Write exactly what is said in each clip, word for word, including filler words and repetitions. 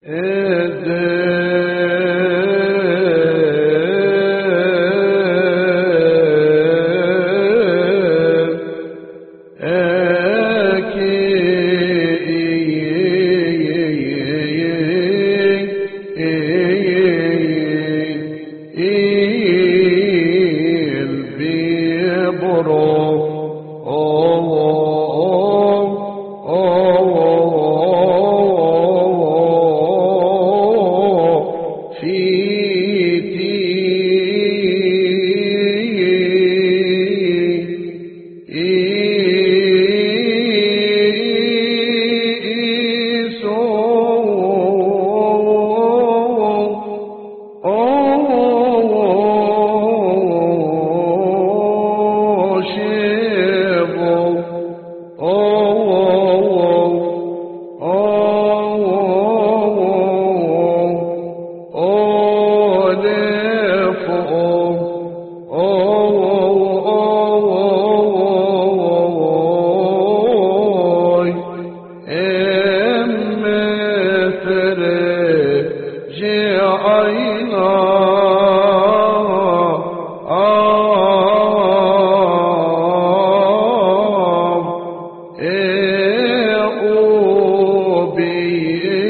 be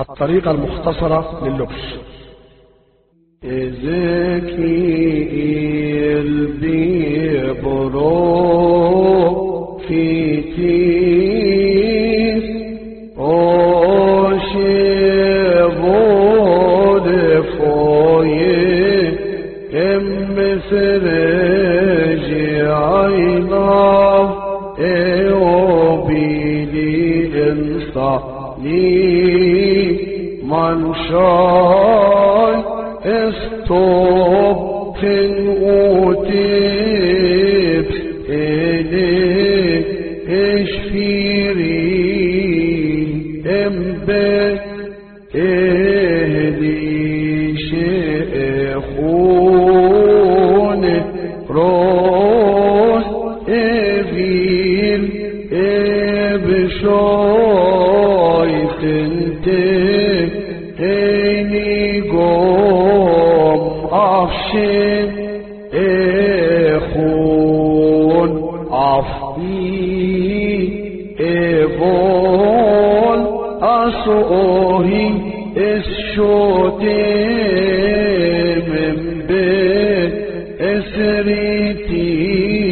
الطريقة المختصرة لللبش. إزكيل بيبرو في تيس أوشيبول فوي إم سرجي عيناف إيوبيلي إنصالي من شاي استوب تنوتيب إلي إشفيري إمبت إهدي شيخون روس إفيل إبشوي سنتك إني قوم أفشن إخون عفي إبول أسوهي الشوتي من بيت إسريتي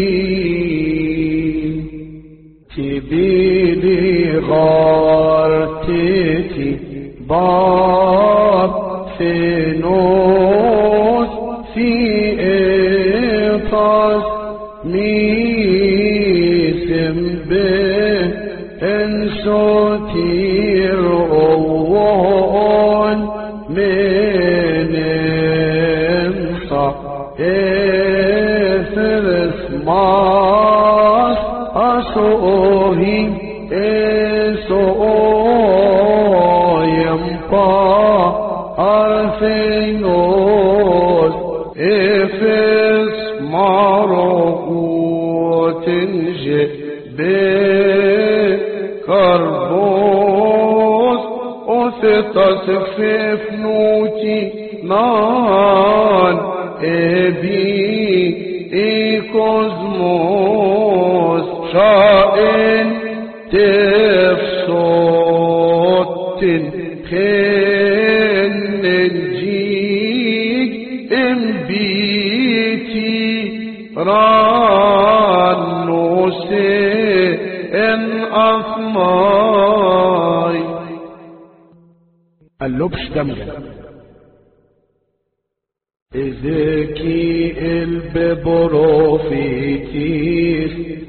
تبيلي غارتي باب في نوت في إطاس ميسم به انسوتير أوان من انصا إثرس ماس أسوهي إسوه يمقى أرثينوس إفس معروقوت بكربوس أثتس في فنوتي نان إبي إيكوزموس شائن تفصوت خن الجيك إمبيتي رانوسي إن أثماي. اللبش دمجة. إذكي الببروفيتيس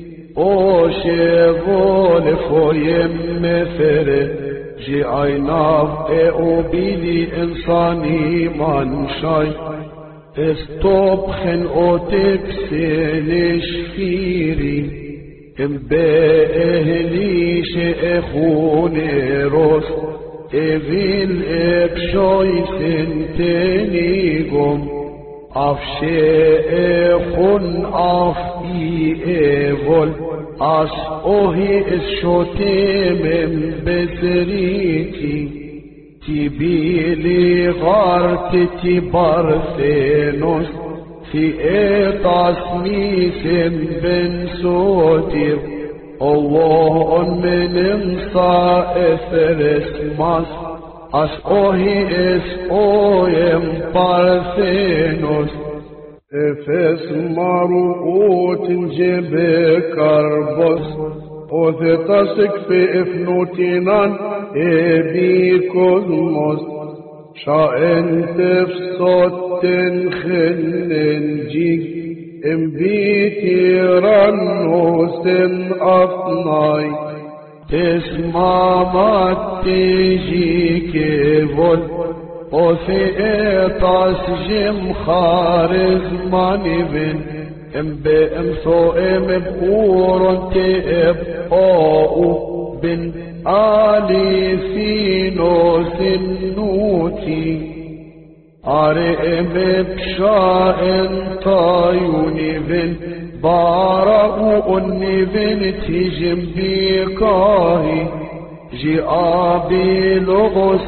أوشيفول فويم فرد جي عيناف اؤبيلي انساني من شاي استوبخن اوتكسينش فيري ام باهلي شيخوني روس اذيل ابشوي سنتينيكم افشيخون افي ايفول أس أوهي الشوتي من بسريتي تبيلي غارتي بارثينوس في إيطاس ميسم بن سوتير الله من انصى إثرس ماس أس أوهي إس أويم بارثينوس إفس مروقوت جبه كربس وثتصك في إفنوتينان إبي كوزموس شائن تفصوت تنخن جيك إمبيتي رنوس أفناي تسمع ما تجيك فول وفي إطاس جم خارج ماني بن ام بام ثو ام بورن تئب او بن آلي فينو سنوتي آري ام بشائن طايوني بن بارا اني بن تجم بيكاهي جي آبي لغس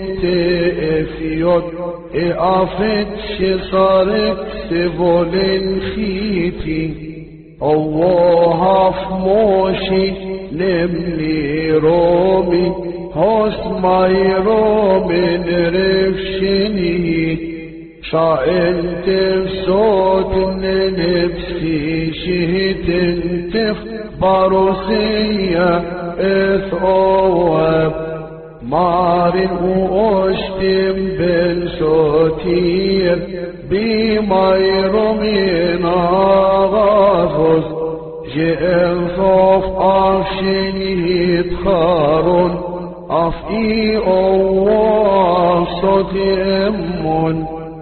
تأفيد إعافت شصارك سبولين خيتي الله فموشي نمني رومي هوس ماي رومي نرفشني شاعن تفسوت نفسي شهت تخبرسية اثواب مارن واشتم بالسوتير بماي رومي نغافز جئن صوف عفشني يتخارون عفئي أوه صوت أمون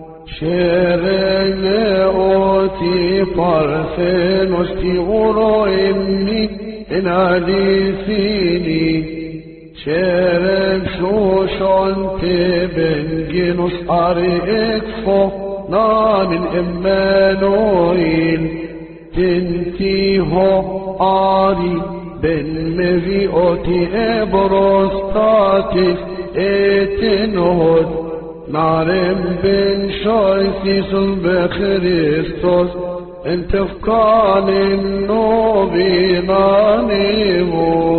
شرن أوتي طرفين واستغرو إني إن عديثيني شرن شوشون تبن جنوس أريك فوق نان إمانوين تنتي هو آري بن مفيوتي إبروستاتي اتنهد نارم بن شايثيس بخريستوس انت فكان النوبي نانيمو